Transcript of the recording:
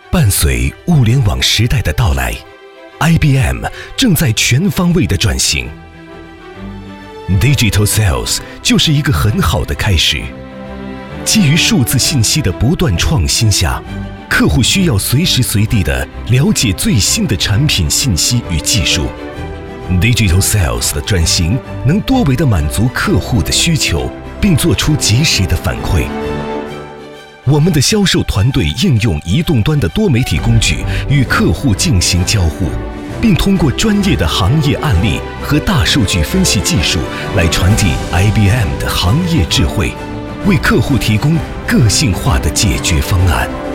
伴随物联网时代的到来， IBM 正在全方位的转型。Digital Sales 就是一个很好的开始。基于数字信息的不断创新下，客户需要随时随地的了解最新的产品信息与技术。Digital Sales 的转型能多维的满足客户的需求，并做出及时的反馈。我们的销售团队应用移动端的多媒体工具与客户进行交互，并通过专业的行业案例和大数据分析技术来传递 IBM 的行业智慧，为客户提供个性化的解决方案。